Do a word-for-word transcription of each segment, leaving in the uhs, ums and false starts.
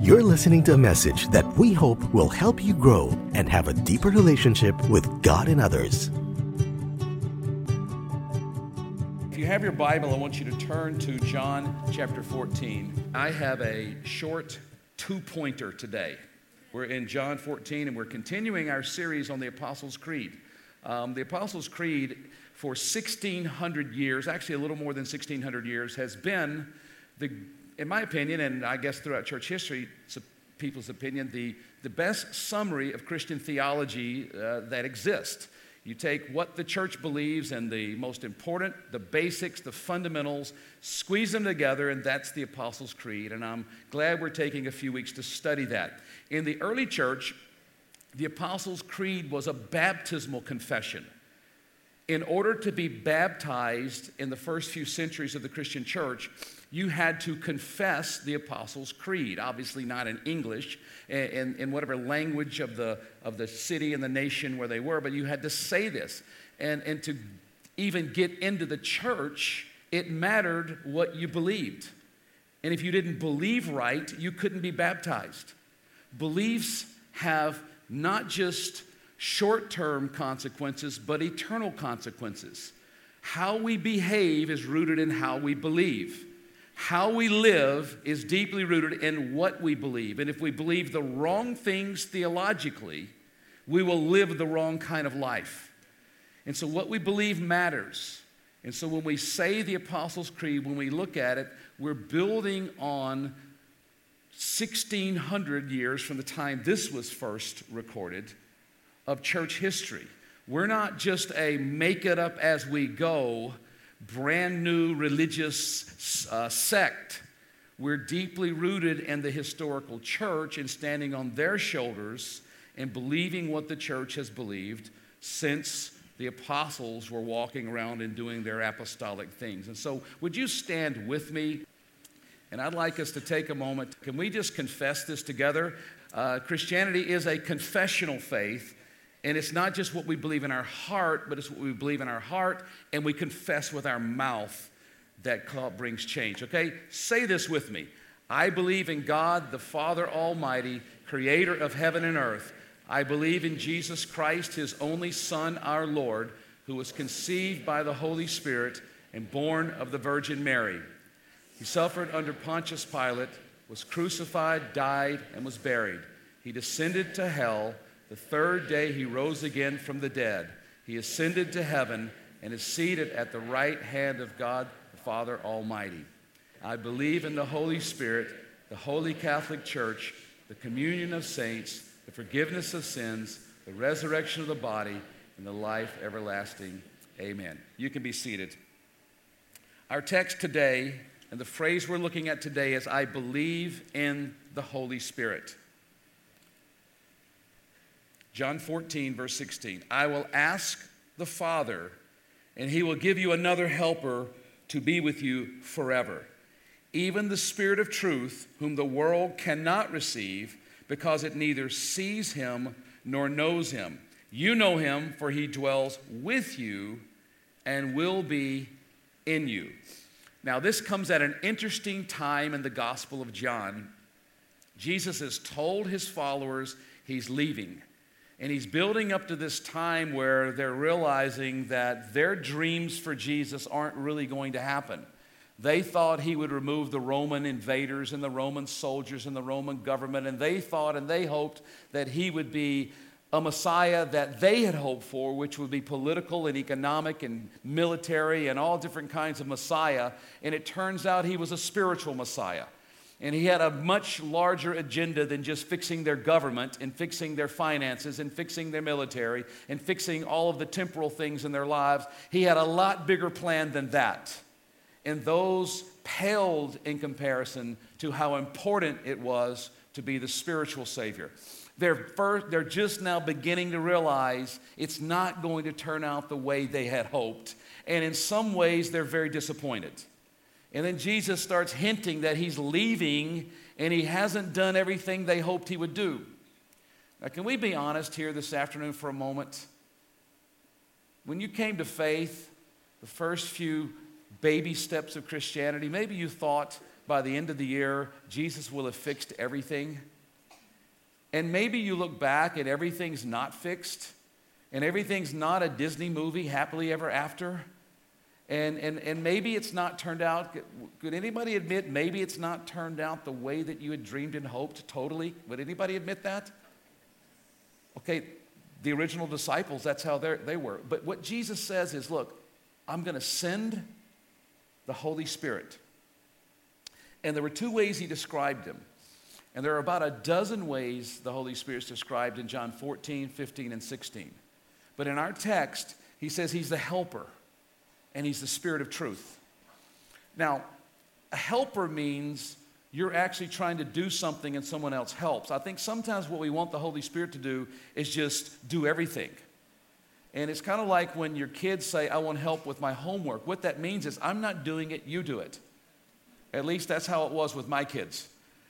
You're listening to a message that we hope will help you grow and have a deeper relationship with God and others. If you have your Bible, I want you to turn to John chapter fourteen. I have a short two-pointer today. We're in John fourteen, and we're continuing our series on the Apostles' Creed. Um, the Apostles' Creed, for sixteen hundred years, actually a little more than sixteen hundred years, has been, the, in my opinion, and I guess throughout church history, it's a people's opinion, the, the best summary of Christian theology uh, that exists. You take what the church believes and the most important, the basics, the fundamentals, squeeze them together, and that's the Apostles' Creed. And I'm glad we're taking a few weeks to study that. In the early church, the Apostles' Creed was a baptismal confession. In order to be baptized in the first few centuries of the Christian church, you had to confess the Apostles' Creed. Obviously not in English, in, in whatever language of the, of the city and the nation where they were, but you had to say this. And, and to even get into the church, it mattered what you believed. And if you didn't believe right, you couldn't be baptized. Beliefs have not just short-term consequences, but eternal consequences. How we behave is rooted in how we believe. How we live is deeply rooted in what we believe. And if we believe the wrong things theologically, we will live the wrong kind of life. And so what we believe matters. And so when we say the Apostles' Creed, when we look at it, we're building on sixteen hundred years from the time this was first recorded of church history. We're not just a make it up as we go, brand new religious uh, sect. We're deeply rooted in the historical church and standing on their shoulders and believing what the church has believed since the apostles were walking around and doing their apostolic things. And so would you stand with me? And I'd like us to take a moment. Can we just confess this together? Uh, Christianity is a confessional faith. And it's not just what we believe in our heart, but it's what we believe in our heart, and we confess with our mouth that brings change, okay? Say this with me. I believe in God, the Father Almighty, creator of heaven and earth. I believe in Jesus Christ, his only Son, our Lord, who was conceived by the Holy Spirit and born of the Virgin Mary. He suffered under Pontius Pilate, was crucified, died, and was buried. He descended to hell. The third day he rose again from the dead. He ascended to heaven and is seated at the right hand of God the Father Almighty. I believe in the Holy Spirit, the Holy Catholic Church, the communion of saints, the forgiveness of sins, the resurrection of the body, and the life everlasting. Amen. You can be seated. Our text today, and the phrase we're looking at today is, I believe in the Holy Spirit. John fourteen, verse sixteen, I will ask the Father, and he will give you another helper to be with you forever, even the Spirit of truth, whom the world cannot receive, because it neither sees him nor knows him. You know him, for he dwells with you and will be in you. Now, this comes at an interesting time in the Gospel of John. Jesus has told his followers he's leaving. And he's building up to this time where they're realizing that their dreams for Jesus aren't really going to happen. They thought he would remove the Roman invaders and the Roman soldiers and the Roman government, and they thought and they hoped that he would be a Messiah that they had hoped for, which would be political and economic and military and all different kinds of Messiah. And it turns out he was a spiritual Messiah. And he had a much larger agenda than just fixing their government and fixing their finances and fixing their military and fixing all of the temporal things in their lives. He had a lot bigger plan than that. And those paled in comparison to how important it was to be the spiritual Savior. They're, first, they're just now beginning to realize it's not going to turn out the way they had hoped. And in some ways, they're very disappointed. And then Jesus starts hinting that he's leaving and he hasn't done everything they hoped he would do. Now, can we be honest here this afternoon for a moment? When you came to faith, the first few baby steps of Christianity, maybe you thought, by the end of the year, Jesus will have fixed everything. And maybe you look back and everything's not fixed, and everything's not a Disney movie, happily ever after. And, and, and maybe it's not turned out, could anybody admit maybe it's not turned out the way that you had dreamed and hoped totally? Would anybody admit that? Okay, the original disciples, that's how they were. But what Jesus says is, look, I'm going to send the Holy Spirit. And there were two ways he described him. And there are about a dozen ways the Holy Spirit is described in John fourteen, fifteen, and sixteen. But in our text, he says he's the helper, and he's the Spirit of truth. Now, a helper means you're actually trying to do something and someone else helps. I think sometimes what we want the Holy Spirit to do is just do everything. And it's kind of like when your kids say, I want help with my homework. What that means is, I'm not doing it, you do it. At least that's how it was with my kids.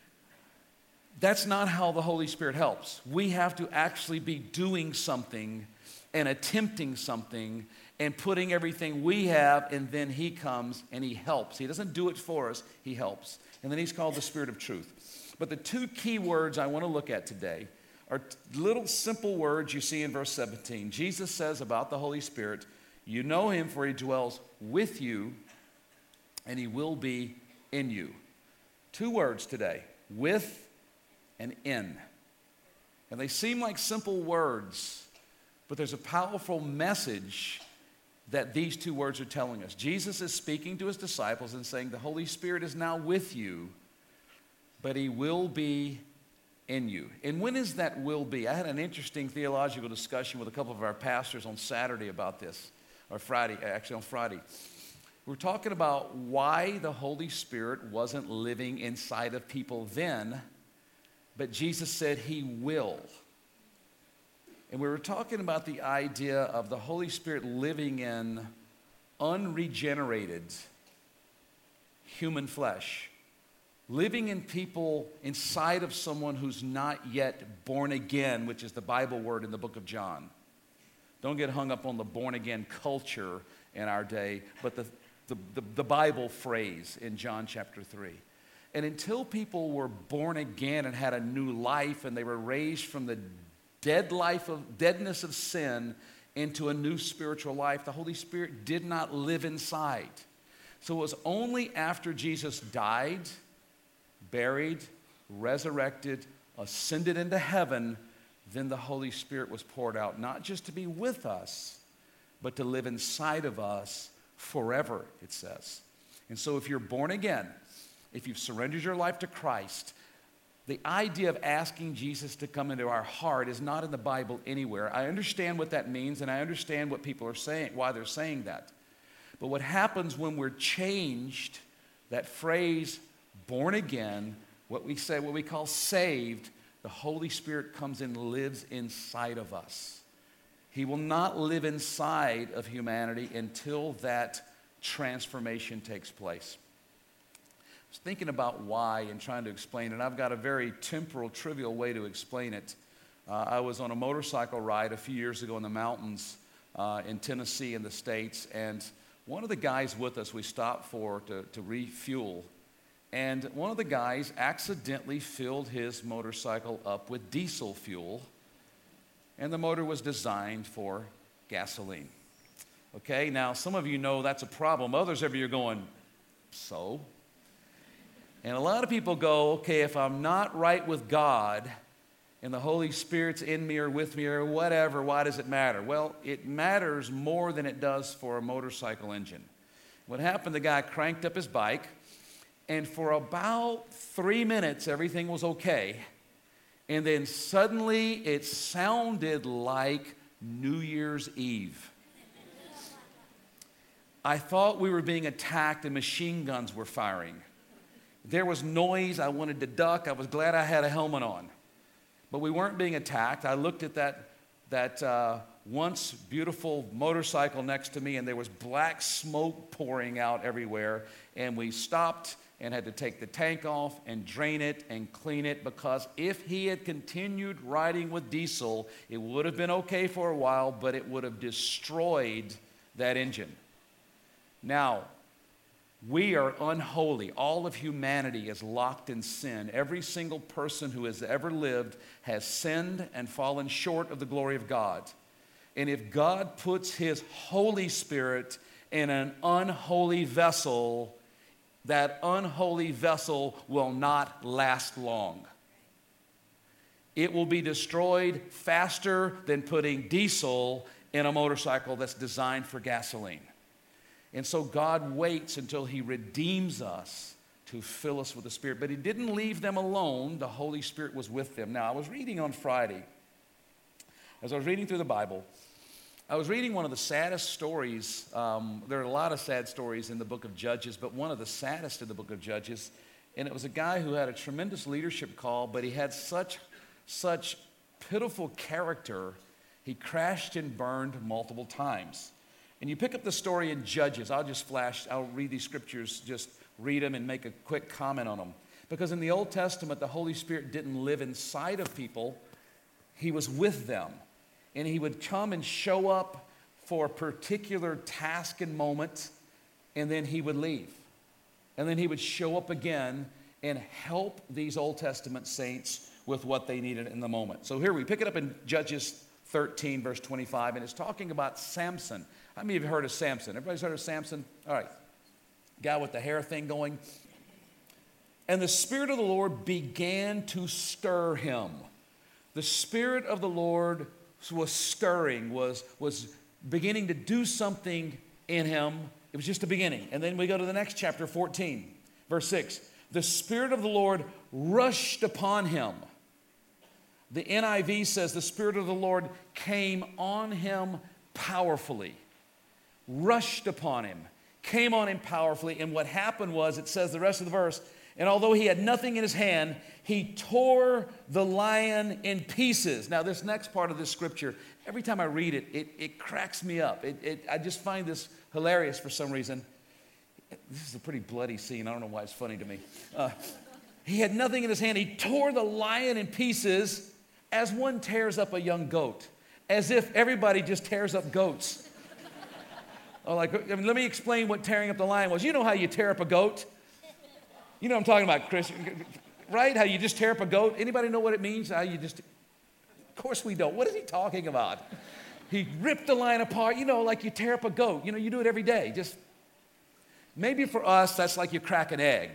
That's not how the Holy Spirit helps. We have to actually be doing something and attempting something and putting everything we have, and then he comes and he helps. He doesn't do it for us, he helps. And then he's called the Spirit of truth. But the two key words I want to look at today are little simple words you see in verse seventeen. Jesus says about the Holy Spirit, you know him for he dwells with you and he will be in you. Two words today, with and in. And they seem like simple words, but there's a powerful message that these two words are telling us. Jesus is speaking to his disciples and saying the Holy Spirit is now with you, but he will be in you. And when is that will be? I had an interesting theological discussion with a couple of our pastors on Saturday about this, or Friday, actually on Friday. We're talking about why the Holy Spirit wasn't living inside of people then, but Jesus said he will. And we were talking about the idea of the Holy Spirit living in unregenerated human flesh, living in people inside of someone who's not yet born again, which is the Bible word in the book of John. Don't get hung up on the born again culture in our day, but the, the, the, the Bible phrase in John chapter three. And until people were born again and had a new life and they were raised from the dead life of deadness of sin into a new spiritual life, the Holy Spirit did not live inside. So it was only after Jesus died, buried, resurrected, ascended into heaven, then the Holy Spirit was poured out, not just to be with us, but to live inside of us forever, it says. And so if you're born again, if you've surrendered your life to Christ, the idea of asking Jesus to come into our heart is not in the Bible anywhere. I understand what that means, and I understand what people are saying, why they're saying that. But what happens when we're changed, that phrase, born again, what we say, what we call saved, the Holy Spirit comes and lives inside of us. He will not live inside of humanity until that transformation takes place. I was thinking about why and trying to explain it. I've got a very temporal, trivial way to explain it. Uh, I was on a motorcycle ride a few years ago in the mountains uh, in Tennessee in the States, and one of the guys with us we stopped for to, to refuel, and one of the guys accidentally filled his motorcycle up with diesel fuel, and the motor was designed for gasoline. Okay, now some of you know that's a problem. Others of you are going, so? And a lot of people go, okay, if I'm not right with God and the Holy Spirit's in me or with me or whatever, why does it matter? Well, it matters more than it does for a motorcycle engine. What happened, the guy cranked up his bike, and for about three minutes, everything was okay. And then suddenly, it sounded like New Year's Eve. I thought we were being attacked and machine guns were firing. There was noise. I wanted to duck. I was glad I had a helmet on. But we weren't being attacked. I looked at that, that uh, once beautiful motorcycle next to me, and there was black smoke pouring out everywhere. And we stopped and had to take the tank off and drain it and clean it, because if he had continued riding with diesel, it would have been okay for a while, but it would have destroyed that engine. Now, We are unholy. All of humanity is locked in sin. Every single person who has ever lived has sinned and fallen short of the glory of God. And if God puts His Holy Spirit in an unholy vessel, that unholy vessel will not last long. It will be destroyed faster than putting diesel in a motorcycle that's designed for gasoline. And so God waits until He redeems us to fill us with the Spirit. But He didn't leave them alone. The Holy Spirit was with them. Now, I was reading on Friday, as I was reading through the Bible, I was reading one of the saddest stories. Um, there are a lot of sad stories in the book of Judges, but one of the saddest in the book of Judges. And it was a guy who had a tremendous leadership call, but he had such, such pitiful character, he crashed and burned multiple times. And you pick up the story in Judges. I'll just flash, I'll read these scriptures, just read them and make a quick comment on them. Because in the Old Testament, the Holy Spirit didn't live inside of people. He was with them. And He would come and show up for a particular task and moment, and then He would leave. And then He would show up again and help these Old Testament saints with what they needed in the moment. So here we pick it up in Judges thirteen, verse twenty-five, and it's talking about Samson. How many of you heard of Samson? Everybody's heard of Samson? All right. Guy with the hair thing going. And the Spirit of the Lord began to stir him. The Spirit of the Lord was stirring, was, was beginning to do something in him. It was just a beginning. And then we go to the next chapter, fourteen, verse six. The Spirit of the Lord rushed upon him. The N I V says the Spirit of the Lord came on him powerfully. Rushed upon him, came on him powerfully. And what happened was, it says the rest of the verse, and although he had nothing in his hand, he tore the lion in pieces. Now, this next part of this scripture, every time I read it, it, it cracks me up. It, it, I just find this hilarious for some reason. This is a pretty bloody scene. I don't know why it's funny to me. Uh, he had nothing in his hand. He tore the lion in pieces as one tears up a young goat, as if everybody just tears up goats. Oh, like, I mean, let me explain what tearing up the lion was. You know how you tear up a goat? You know what I'm talking about, Chris, right? How you just tear up a goat? Anybody know what it means? How you just, of course we don't. What is he talking about? He ripped the lion apart, you know, like you tear up a goat. You know, you do it every day. Just, maybe for us, that's like you crack an egg.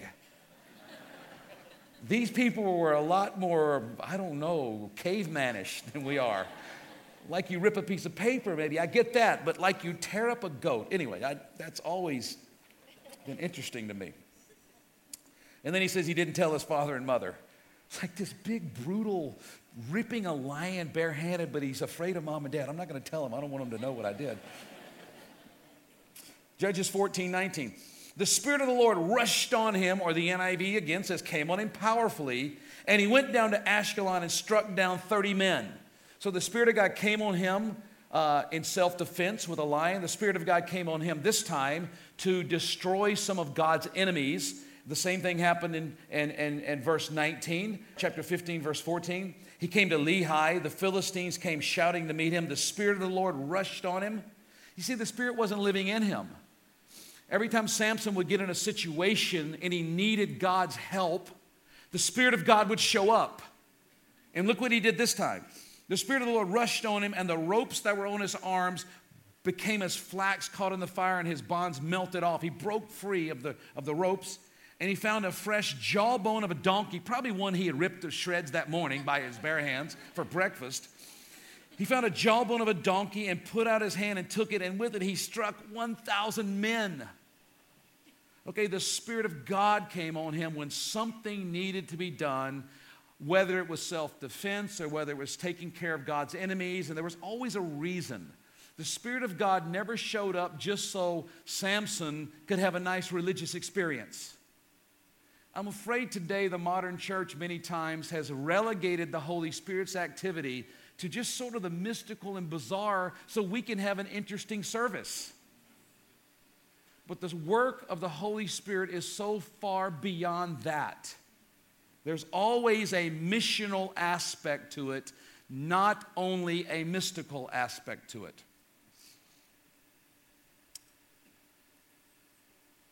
These people were a lot more, I don't know, cavemanish than we are. Like you rip a piece of paper, maybe. I get that. But like you tear up a goat. Anyway, I, that's always been interesting to me. And then he says he didn't tell his father and mother. It's like this big, brutal, ripping a lion barehanded, but he's afraid of mom and dad. I'm not going to tell him. I don't want him to know what I did. Judges fourteen, nineteen. The Spirit of the Lord rushed on him, or the N I V again says came on him powerfully, and he went down to Ashkelon and struck down thirty men. So the Spirit of God came on him uh, in self-defense with a lion. The Spirit of God came on him this time to destroy some of God's enemies. The same thing happened in, in, in, in verse nineteen, chapter fifteen, verse fourteen. He came to Lehi. The Philistines came shouting to meet him. The Spirit of the Lord rushed on him. You see, the Spirit wasn't living in him. Every time Samson would get in a situation and he needed God's help, the Spirit of God would show up. And look what he did this time. The Spirit of the Lord rushed on him, and the ropes that were on his arms became as flax caught in the fire, and his bonds melted off. He broke free of the, of the ropes, and he found a fresh jawbone of a donkey, probably one he had ripped to shreds that morning by his bare hands for breakfast. He found a jawbone of a donkey and put out his hand and took it, and with it he struck one thousand men. Okay, the Spirit of God came on him when something needed to be done, whether it was self-defense or whether it was taking care of God's enemies, and there was always a reason. The Spirit of God never showed up just so Samson could have a nice religious experience. I'm afraid today the modern church many times has relegated the Holy Spirit's activity to just sort of the mystical and bizarre so we can have an interesting service. But the work of the Holy Spirit is so far beyond that. There's always a missional aspect to it, not only a mystical aspect to it.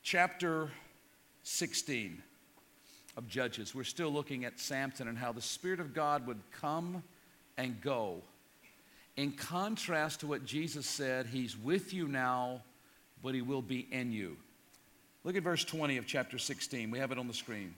chapter sixteen of Judges. We're still looking at Samson and how the Spirit of God would come and go. In contrast to what Jesus said, he's with you now, but he will be in you. Look at verse twenty of chapter sixteen. We have it on the screen.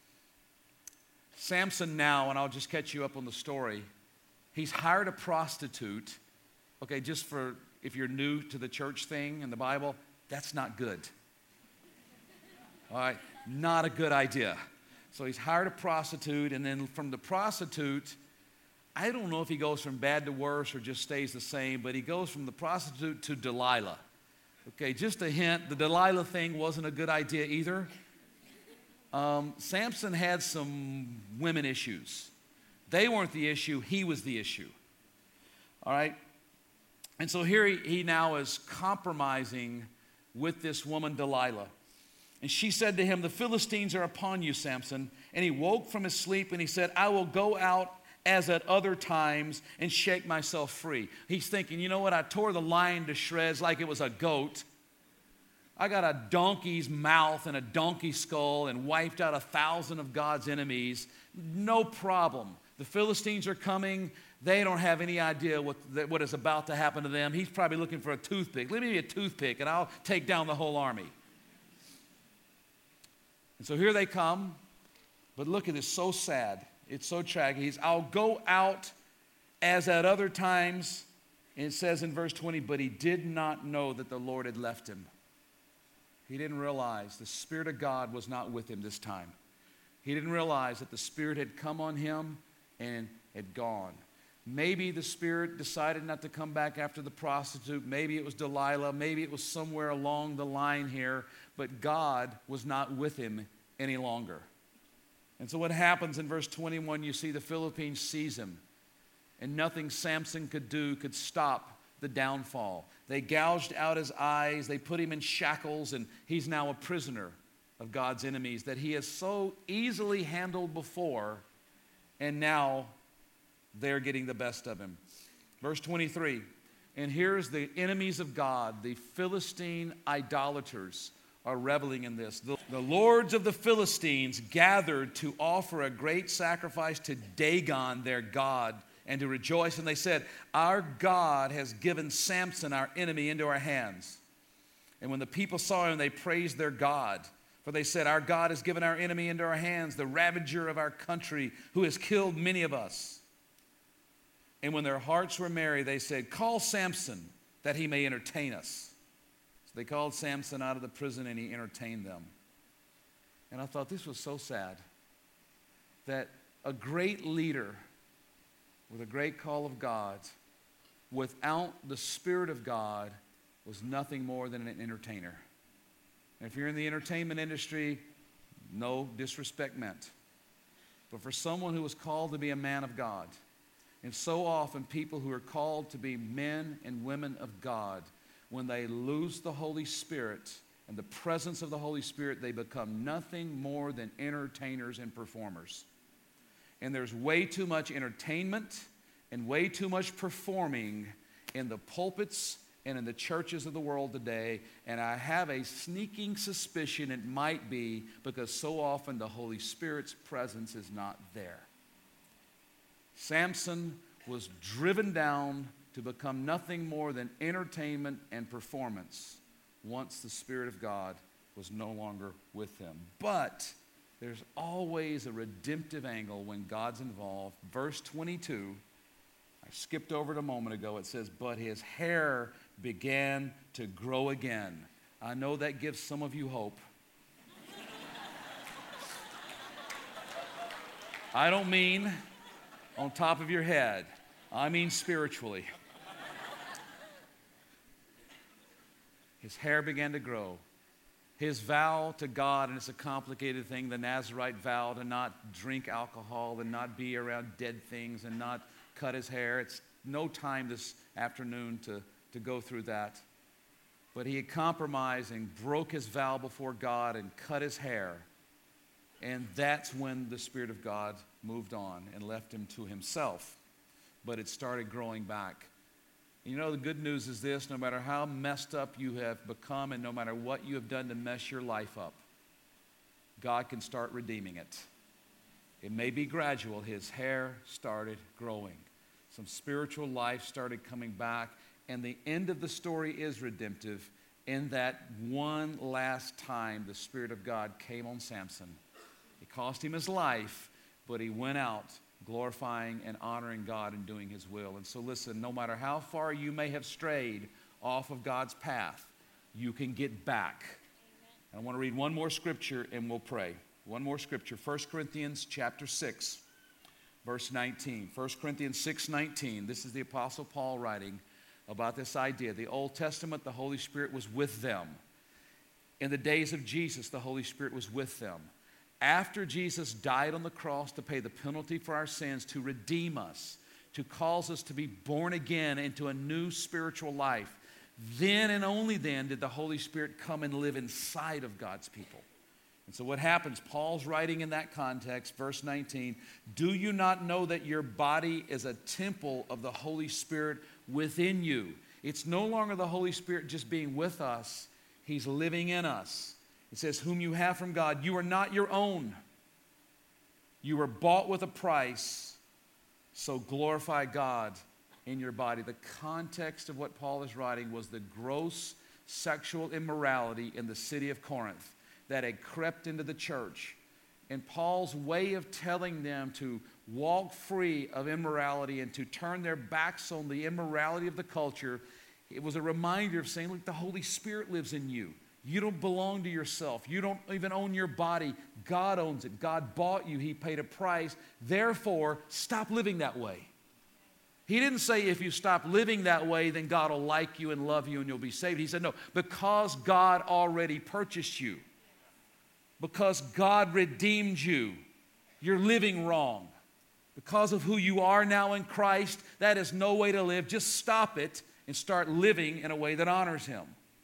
Samson now, and I'll just catch you up on the story, he's hired a prostitute. Okay, just for if you're new to the church thing in the Bible, that's not good. All right, not a good idea. So he's hired a prostitute, and then from the prostitute, I don't know if he goes from bad to worse or just stays the same, but he goes from the prostitute to Delilah. Okay, just a hint, the Delilah thing wasn't a good idea either. Um, Samson had some women issues. They weren't the issue, he was the issue. All right? And so here he, he now is compromising with this woman, Delilah. And she said to him, "The Philistines are upon you, Samson." And he woke from his sleep and he said, "I will go out as at other times and shake myself free." He's thinking, you know what? I tore the lion to shreds like it was a goat. I got a donkey's mouth and a donkey's skull and wiped out a thousand of God's enemies. No problem. The Philistines are coming. They don't have any idea what, what is about to happen to them. He's probably looking for a toothpick. Let me be a toothpick and I'll take down the whole army. And so here they come. But look at this, so sad. It's so tragic. He's, "I'll go out as at other times." And it says in verse twenty, but he did not know that the Lord had left him. He didn't realize the Spirit of God was not with him this time. He didn't realize that the Spirit had come on him and had gone. Maybe the Spirit decided not to come back after the prostitute. Maybe it was Delilah. Maybe it was somewhere along the line here. But God was not with him any longer. And so what happens in verse twenty-one, you see the Philistines seize him. And nothing Samson could do could stop the downfall. They gouged out his eyes. They put him in shackles. And he's now a prisoner of God's enemies that he has so easily handled before. And now they're getting the best of him. Verse twenty-three. And here's the enemies of God, the Philistine idolaters, are reveling in this. The, the lords of the Philistines gathered to offer a great sacrifice to Dagon, their god, and to rejoice. And they said, "Our God has given Samson, our enemy, into our hands." And when the people saw him, they praised their God. For they said, "Our God has given our enemy into our hands, the ravager of our country, who has killed many of us." And when their hearts were merry, they said, "Call Samson, that he may entertain us." They called Samson out of the prison and he entertained them. And I thought this was so sad that a great leader with a great call of God, without the Spirit of God, was nothing more than an entertainer. And if you're in the entertainment industry, no disrespect meant. But for someone who was called to be a man of God, and so often people who are called to be men and women of God, when they lose the Holy Spirit and the presence of the Holy Spirit, they become nothing more than entertainers and performers. And there's way too much entertainment and way too much performing in the pulpits and in the churches of the world today. And I have a sneaking suspicion it might be because so often the Holy Spirit's presence is not there. Samson was driven down to become nothing more than entertainment and performance once the Spirit of God was no longer with him. But there's always a redemptive angle when God's involved. Verse twenty-two, I skipped over it a moment ago. It says, "But his hair began to grow again." I know that gives some of you hope. I don't mean on top of your head. I mean spiritually. His hair began to grow. His vow to God, and it's a complicated thing, the Nazirite vow to not drink alcohol and not be around dead things and not cut his hair. It's no time this afternoon to, to go through that. But he had compromised and broke his vow before God and cut his hair. And that's when the Spirit of God moved on and left him to himself. But it started growing back You know, the good news is this: no matter how messed up you have become and no matter what you have done to mess your life up, God can start redeeming it. It may be gradual. His hair started growing. Some spiritual life started coming back. And the end of the story is redemptive in that one last time the Spirit of God came on Samson. It cost him his life, but he went out glorifying and honoring God and doing His will. And so listen, no matter how far you may have strayed off of God's path, you can get back. I want to read one more scripture and we'll pray. One more scripture, First Corinthians chapter six, verse nineteen. First Corinthians six nineteen. This is the Apostle Paul writing about this idea. The Old Testament, the Holy Spirit was with them. In the days of Jesus, the Holy Spirit was with them. After Jesus died on the cross to pay the penalty for our sins, to redeem us, to cause us to be born again into a new spiritual life, then and only then did the Holy Spirit come and live inside of God's people. And so what happens? Paul's writing in that context, verse nineteen, do you not know that your body is a temple of the Holy Spirit within you? It's no longer the Holy Spirit just being with us. He's living in us. It says, whom you have from God. You are not your own. You were bought with a price. So glorify God in your body. The context of what Paul is writing was the gross sexual immorality in the city of Corinth that had crept into the church. And Paul's way of telling them to walk free of immorality and to turn their backs on the immorality of the culture, it was a reminder of saying, look, the Holy Spirit lives in you. You don't belong to yourself. You don't even own your body. God owns it. God bought you. He paid a price. Therefore, stop living that way. He didn't say if you stop living that way, then God will like you and love you and you'll be saved. He said, no, because God already purchased you, because God redeemed you, you're living wrong. Because of who you are now in Christ, that is no way to live. Just stop it and start living in a way that honors Him.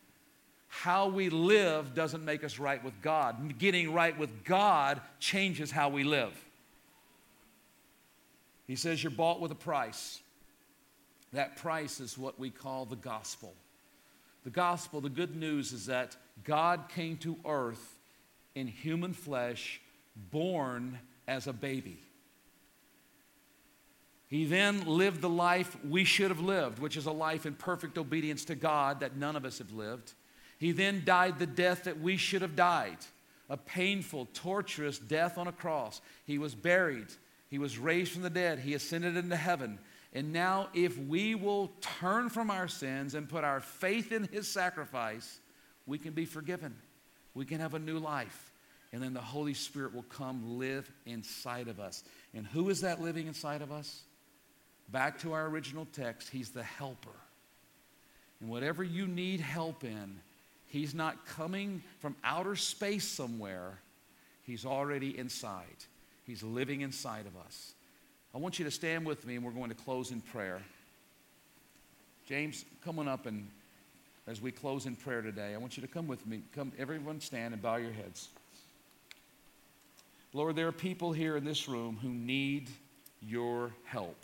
How we live doesn't make us right with God. Getting right with God changes how we live. He says you're bought with a price. That price is what we call the gospel. The gospel, the good news is that God came to earth in human flesh, born as a baby. He then lived the life we should have lived, which is a life in perfect obedience to God that none of us have lived. He then died the death that we should have died, a painful, torturous death on a cross. He was buried. He was raised from the dead. He ascended into heaven. And now if we will turn from our sins and put our faith in His sacrifice, we can be forgiven. We can have a new life. And then the Holy Spirit will come live inside of us. And who is that living inside of us? Back to our original text, He's the helper. And whatever you need help in, He's not coming from outer space somewhere. He's already inside. He's living inside of us. I want you to stand with me and we're going to close in prayer. James, come on up, and as we close in prayer today, I want you to come with me. Come, everyone stand and bow your heads. Lord, there are people here in this room who need your help.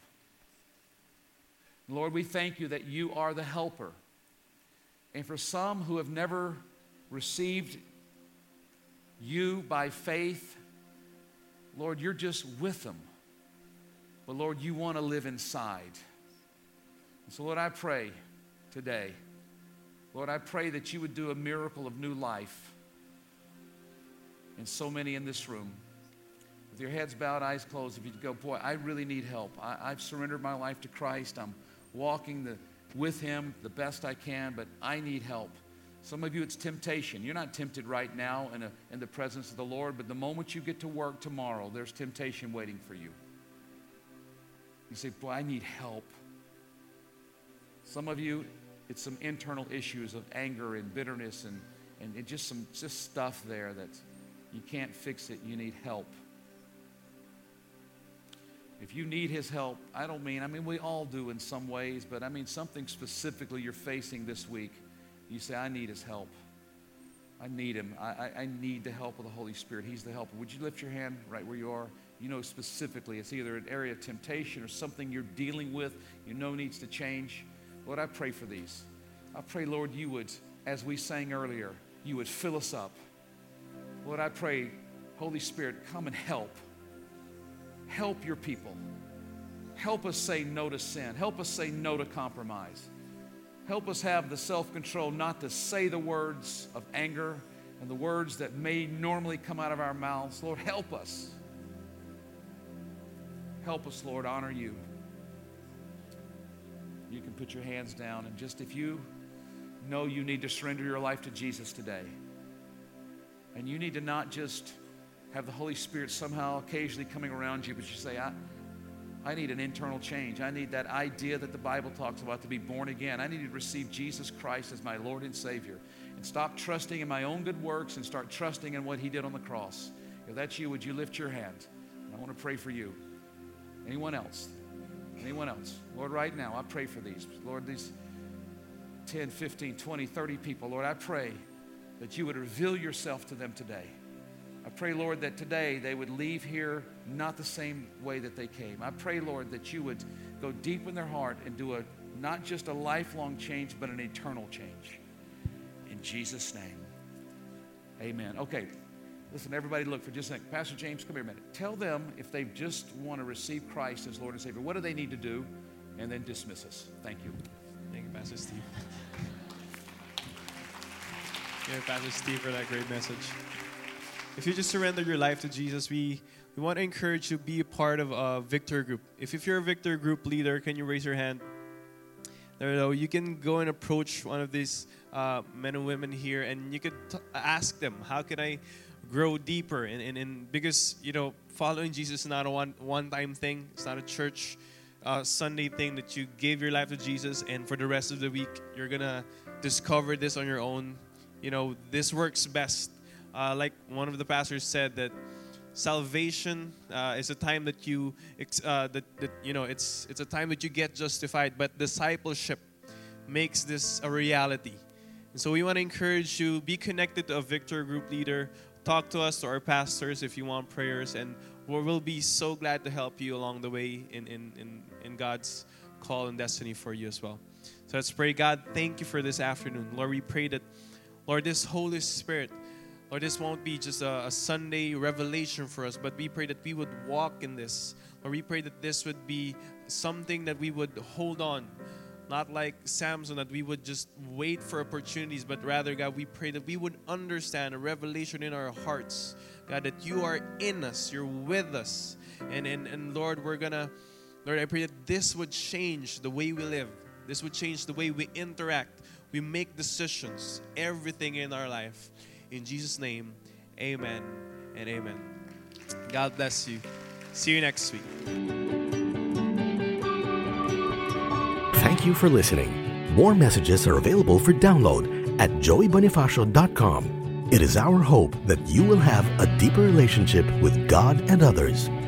Lord, we thank you that you are the helper. And for some who have never received you by faith, Lord, you're just with them. But Lord, you want to live inside. And so Lord, I pray today, Lord, I pray that you would do a miracle of new life in so many in this room. With your heads bowed, eyes closed, if you go, boy, I really need help. I, I've surrendered my life to Christ. I'm walking the, with Him the best I can, but I need help. Some of you, it's temptation. You're not tempted right now in, a, in the presence of the Lord, but the moment you get to work tomorrow, there's temptation waiting for you. You say, boy, I need help. Some of you, it's some internal issues of anger and bitterness and, and it just some just stuff there that you can't fix it. You need help. If you need His help, I don't mean, I mean, we all do in some ways, but I mean something specifically you're facing this week. You say, I need His help. I need Him. I, I, I need the help of the Holy Spirit. He's the helper. Would you lift your hand right where you are? You know specifically it's either an area of temptation or something you're dealing with you know needs to change. Lord, I pray for these. I pray, Lord, you would, as we sang earlier, you would fill us up. Lord, I pray, Holy Spirit, come and help. Help your people. Help us say no to sin. Help us say no to compromise. Help us have the self-control not to say the words of anger and the words that may normally come out of our mouths. Lord, help us. Help us, Lord, honor you. You can put your hands down, and just if you know you need to surrender your life to Jesus today, and you need to not just have the Holy Spirit somehow occasionally coming around you, but you say, I, I need an internal change. I need that idea that the Bible talks about to be born again. I need to receive Jesus Christ as my Lord and Savior and stop trusting in my own good works and start trusting in what He did on the cross. If that's you, would you lift your hand? I want to pray for you. Anyone else? Anyone else? Lord, right now, I pray for these. Lord, these ten, fifteen, twenty, thirty people, Lord, I pray that you would reveal yourself to them today. I pray, Lord, that today they would leave here not the same way that they came. I pray, Lord, that you would go deep in their heart and do a not just a lifelong change, but an eternal change. In Jesus' name, amen. Okay, listen, everybody look for just a second. Pastor James, come here a minute. Tell them if they just want to receive Christ as Lord and Savior, what do they need to do? And then dismiss us. Thank you. Thank you, Pastor Steve. Thank you, Pastor Steve, for that great message. If you just surrendered your life to Jesus, we, we want to encourage you to be a part of a Victor Group. If, if you're a Victor Group leader, can you raise your hand? There you go. You can go and approach one of these uh, men and women here, and you could t- ask them, how can I grow deeper? And, and, and because, you know, following Jesus is not a one, one-time thing. It's not a church uh, Sunday thing that you gave your life to Jesus, and for the rest of the week, you're going to discover this on your own. You know, this works best. Uh, like one of the pastors said, that salvation uh, is a time that you, uh, that, that you know, it's it's a time that you get justified. But discipleship makes this a reality. And so we want to encourage you, be connected to a Victor Group leader. Talk to us, to our pastors, if you want prayers, and we'll be so glad to help you along the way in in in, in God's call and destiny for you as well. So let's pray. God, thank you for this afternoon, Lord. We pray that, Lord, this Holy Spirit, Lord, this won't be just a, a Sunday revelation for us, but we pray that we would walk in this. Lord, we pray that this would be something that we would hold on, not like Samson, that we would just wait for opportunities, but rather, God, we pray that we would understand a revelation in our hearts, God, that you are in us, you're with us. And, and, and Lord, we're going to, Lord, I pray that this would change the way we live. This would change the way we interact. We make decisions, everything in our life. In Jesus' name, amen and amen. God bless you. See you next week. Thank you for listening. More messages are available for download at joey bonifacio dot com. It is our hope that you will have a deeper relationship with God and others.